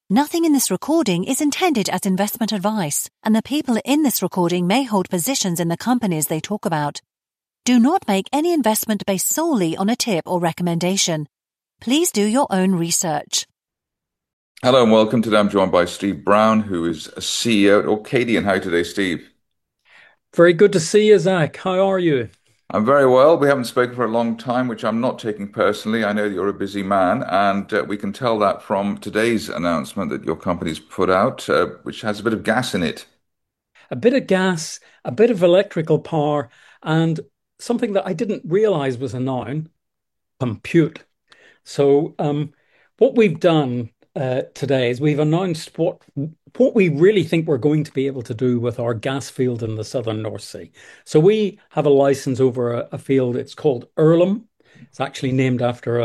Nothing in this recording is intended as investment advice, and the people in this recording may hold positions in the companies they talk about. Do not make any investment based solely on a tip or recommendation. Please do your own research. Hello and welcome. Today I'm joined by Steve Brown, who is a CEO at Orcadian. How are you today, Steve? Very good to see you, Zach. How are you? I'm very well. We haven't spoken for a long time, which I'm not taking personally. I know that you're a busy man, and we can tell that from today's announcement that your company's put out, which has a bit of gas in it. A bit of gas, a bit of electrical power, and something that I didn't realize was a noun, compute. So, what we've done today is we've announced what we really think we're going to be able to do with our gas field in the southern North Sea. So, we have a license over a field. It's called Earlham. It's actually named after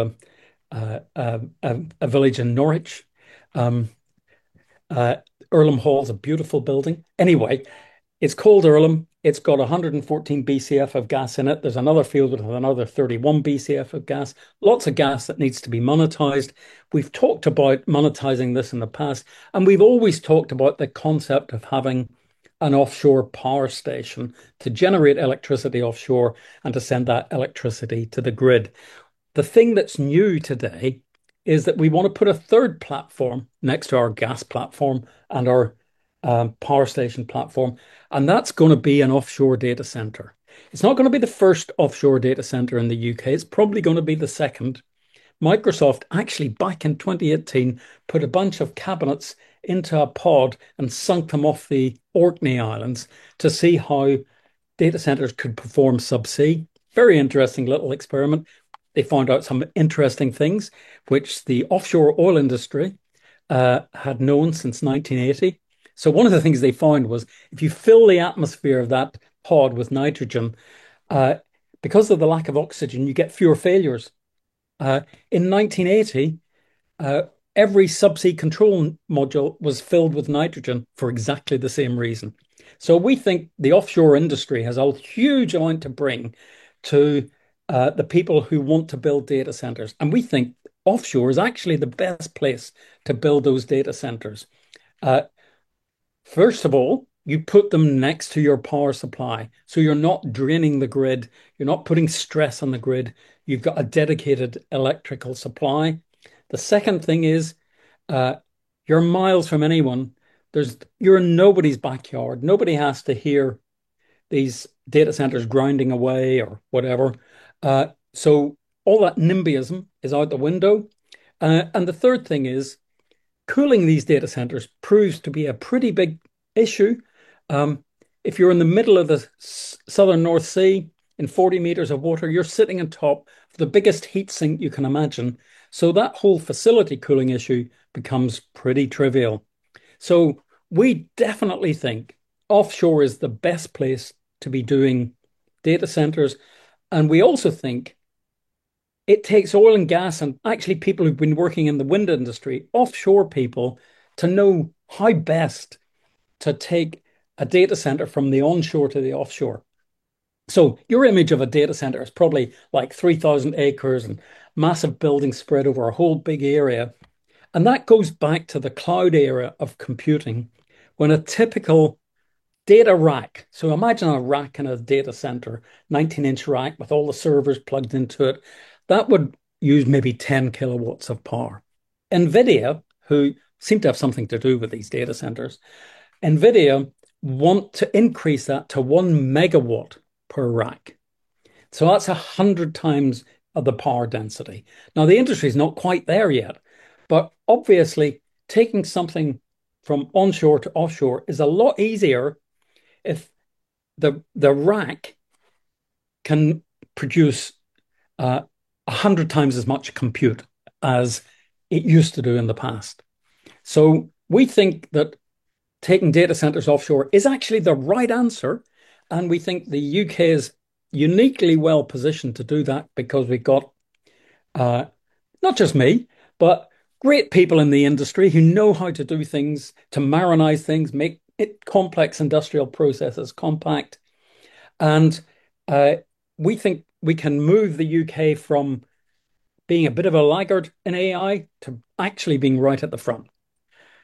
a village in Norwich. Um, uh, Earlham Hall is a beautiful building. Anyway, it's called Earlham. It's got 114 BCF of gas in it. There's another field with another 31 BCF of gas. Lots of gas that needs to be monetized. We've talked about monetizing this in the past, and we've always talked about the concept of having an offshore power station to generate electricity offshore and to send that electricity to the grid. The thing that's new today is that we want to put a third platform next to our gas platform and our power station platform, and that's going to be an offshore data center. It's not going to be the first offshore data center in the UK. It's probably going to be the second. Microsoft actually back in 2018 put a bunch of cabinets into a pod and sunk them off the Orkney Islands to see how data centers could perform subsea. Very interesting little experiment. They found out some interesting things, which the offshore oil industry had known since 1980. So one of the things they found was if you fill the atmosphere of that pod with nitrogen, uh, because of the lack of oxygen, you get fewer failures. Uh, in 1980, uh, every subsea control module was filled with nitrogen for exactly the same reason. So we think the offshore industry has a huge amount to bring to the people who want to build data centers. And we think offshore is actually the best place to build those data centers. Uh, First of all, you put them next to your power supply. So you're not draining the grid. You're not putting stress on the grid. You've got a dedicated electrical supply. The second thing is uh, you're miles from anyone. You're in nobody's backyard. Nobody has to hear these data centers grinding away or whatever. So all that NIMBYism is out the window. And the third thing is cooling these data centers proves to be a pretty big issue. Um, if you're in the middle of the southern North Sea in 40 meters of water, you're sitting on top of the biggest heat sink you can imagine. So that whole facility cooling issue becomes pretty trivial. So we definitely think offshore is the best place to be doing data centers. And we also think it takes oil and gas and actually people who've been working in the wind industry, offshore people, to know how best to take a data center from the onshore to the offshore. So your image of a data center is probably like 3,000 acres and massive buildings spread over a whole big area. And that goes back to the cloud era of computing when a typical data rack, so imagine a rack in a data center, 19-inch rack with all the servers plugged into it, that would use maybe 10 kilowatts of power. NVIDIA, who seem to have something to do with these data centers, NVIDIA want to increase that to 1 megawatt per rack. So that's 100 times of the power density. Now, the industry is not quite there yet, but obviously taking something from onshore to offshore is a lot easier if the rack can produce 100 times as much compute as it used to do in the past. So we think that taking data centers offshore is actually the right answer. And we think the UK is uniquely well positioned to do that because we've got uh, not just me, but great people in the industry who know how to do things, to marinize things, make it complex industrial processes compact. And uh, we think we can move the UK from being a bit of a laggard in AI to actually being right at the front.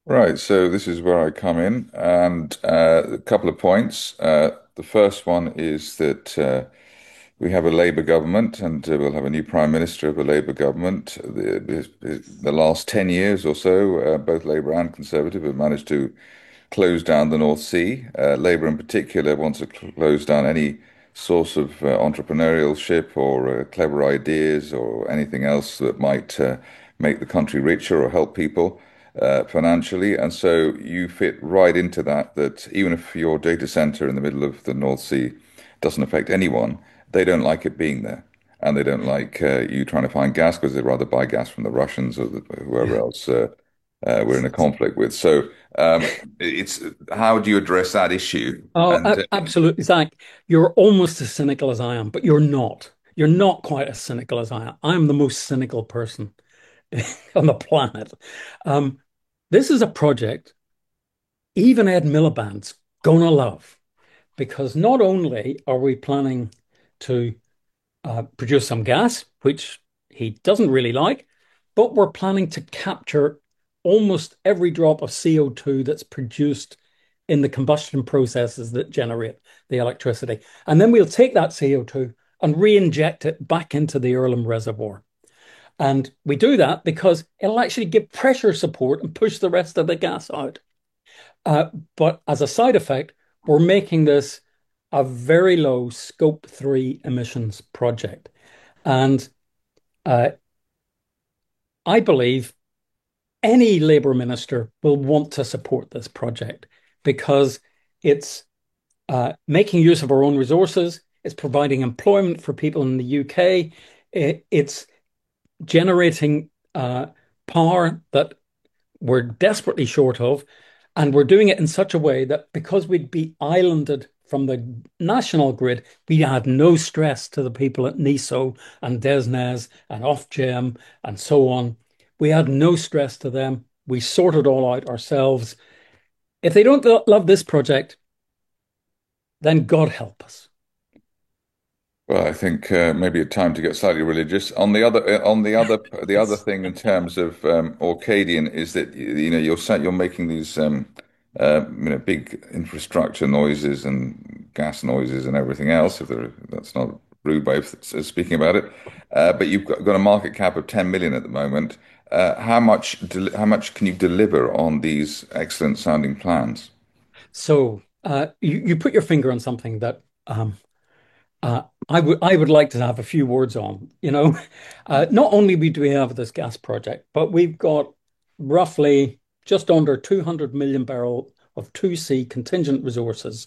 Right, so this is where I come in, and a couple of points. The first one is that we have a Labour government, and we'll have a new Prime Minister of a Labour government. The last 10 years or so, both Labour and Conservative have managed to close down the North Sea. Labour, in particular, wants to close down any source of entrepreneurship or clever ideas or anything else that might make the country richer or help people financially. And so you fit right into that, that even if your data center in the middle of the North Sea doesn't affect anyone, they don't like it being there. And they don't like you trying to find gas because they'd rather buy gas from the Russians or whoever else we're in a conflict with. So um, it's how do you address that issue? Oh, And absolutely, Zach. You're almost as cynical as I am, but you're not. You're not quite as cynical as I am. I'm the most cynical person on the planet. Um, this is a project even Ed Miliband's gonna love because not only are we planning to produce some gas, which he doesn't really like, but we're planning to capture almost every drop of CO2 that's produced in the combustion processes that generate the electricity. And then we'll take that CO2 and re-inject it back into the Irlam Reservoir. And we do that because it'll actually give pressure support and push the rest of the gas out. But as a side effect, we're making this a very low Scope 3 emissions project. And uh, I believe any Labour minister will want to support this project because it's making use of our own resources, it's providing employment for people in the UK, it's generating power that we're desperately short of. And we're doing it in such a way that because we'd be islanded from the national grid, we add no stress to the people at NESO and DESNZ and Ofgem and so on. We add no stress to them. We sort it all out ourselves. If they don't love this project, then God help us. well, I think maybe a time to get slightly religious. The other thing in terms of Orcadian is that you're making these big infrastructure noises and gas noises and everything else. That's not a rude way of speaking about it, but you've got a market cap of 10 million at the moment. How much can you deliver on these excellent sounding plans? So you put your finger on something that I would like to have a few words on. Not only do we have this gas project, but we've got roughly just under 200 million barrel of 2C contingent resources.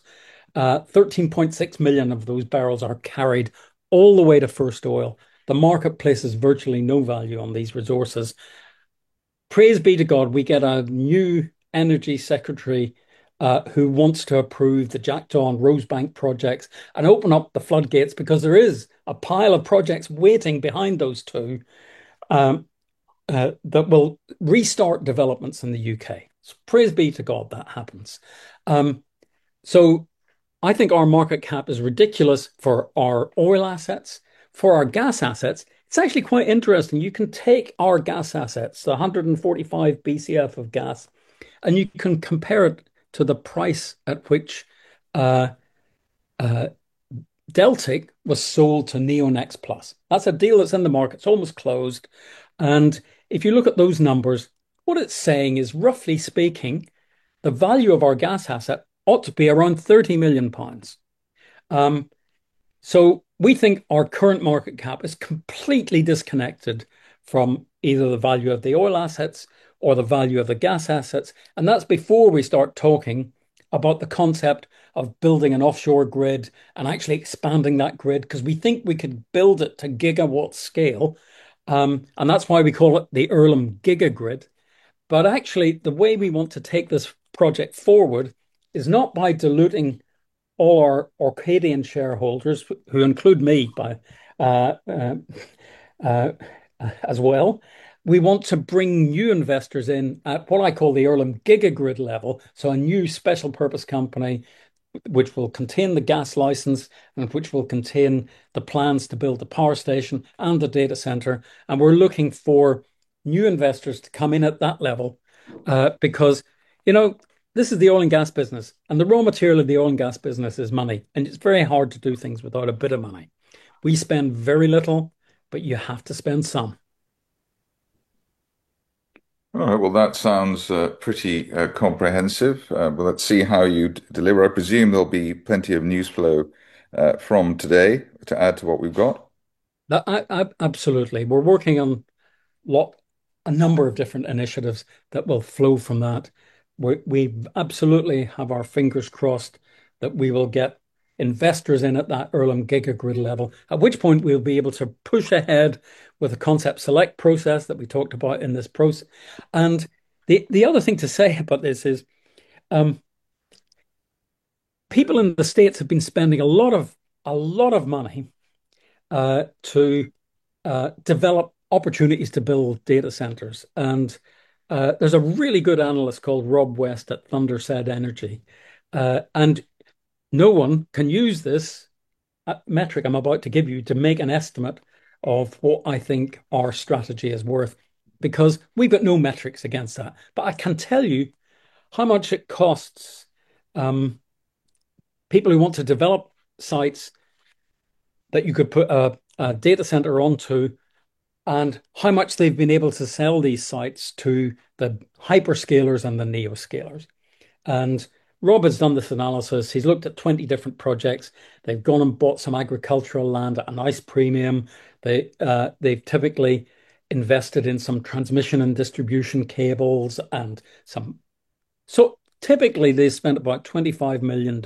13.6 million of those barrels are carried all the way to first oil. The market places virtually no value on these resources. Praise be to God, we get a new energy secretary who wants to approve the Jackdaw and Rosebank projects and open up the floodgates because there is a pile of projects waiting behind those two um, that will restart developments in the UK. So praise be to God that happens. Um, so I think our market cap is ridiculous for our oil assets. For our gas assets, it's actually quite interesting. You can take our gas assets, the 145 BCF of gas, and you can compare it to the price at which uh, uh, Deltic was sold to Neonex Plus. That's a deal that's in the market. It's almost closed. And if you look at those numbers, what it's saying is, roughly speaking, the value of our gas asset ought to be around £30 million. Um, so we think our current market cap is completely disconnected from either the value of the oil assets or the value of the gas assets. And that's before we start talking about the concept of building an offshore grid and actually expanding that grid, because we think we could build it to gigawatt scale. And that's why we call it the Earlham Gigagrid. But actually, the way we want to take this project forward is not by diluting all our Orcadian shareholders, who include me by uh, uh, uh, as well. We want to bring new investors in at what I call the Earlham Gigagrid level. So a new special purpose company which will contain the gas license and which will contain the plans to build the power station and the data center. And we're looking for new investors to come in at that level because, this is the oil and gas business, and the raw material of the oil and gas business is money. And it's very hard to do things without a bit of money. We spend very little, but you have to spend some. All right, well, that sounds pretty comprehensive. But let's see how you deliver. I presume there'll be plenty of news flow from today to add to what we've got. Absolutely. We're working on lot a number of different initiatives that will flow from that. We absolutely have our fingers crossed that we will get investors in at that Earlham gigagrid level, at which point we'll be able to push ahead with a concept select process that we talked about in this process. And the other thing to say about this is people in the States have been spending a lot of money to develop opportunities to build data centers. And there's a really good analyst called Rob West at Thunderset Energy. And no one can use this metric I'm about to give you to make an estimate of what I think our strategy is worth, because we've got no metrics against that. But I can tell you how much it costs people who want to develop sites that you could put a data center onto, and how much they've been able to sell these sites to the hyperscalers and the neoscalers. And Rob has done this analysis. He's looked at 20 different projects. They've gone and bought some agricultural land at a nice premium. They've typically invested in some transmission and distribution cables and some. So typically they spent about $25 million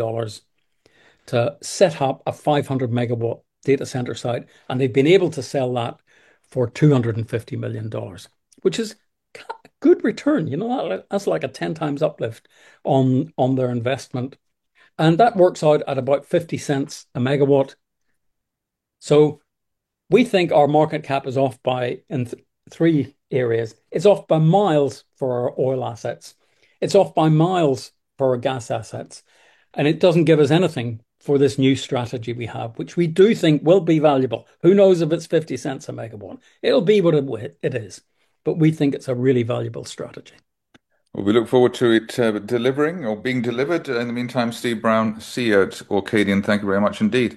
to set up a 500 megawatt data center site, and they've been able to sell that for $250 million, which is a good return. That's like a 10 times uplift on their investment. And that works out at about 50 cents a megawatt. So we think our market cap is off by in three areas. It's off by miles for our oil assets. It's off by miles for our gas assets. And it doesn't give us anything for this new strategy we have, which we do think will be valuable. Who knows if it's 50 cents a megawatt? It'll be what it is. But we think it's a really valuable strategy. Well, we look forward to it delivering or being delivered. In the meantime, Steve Brown, CEO at Orcadian, thank you very much indeed.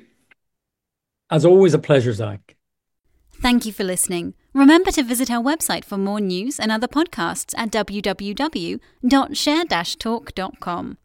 As always, a pleasure, Zach. Thank you for listening. Remember to visit our website for more news and other podcasts at www.share-talk.com.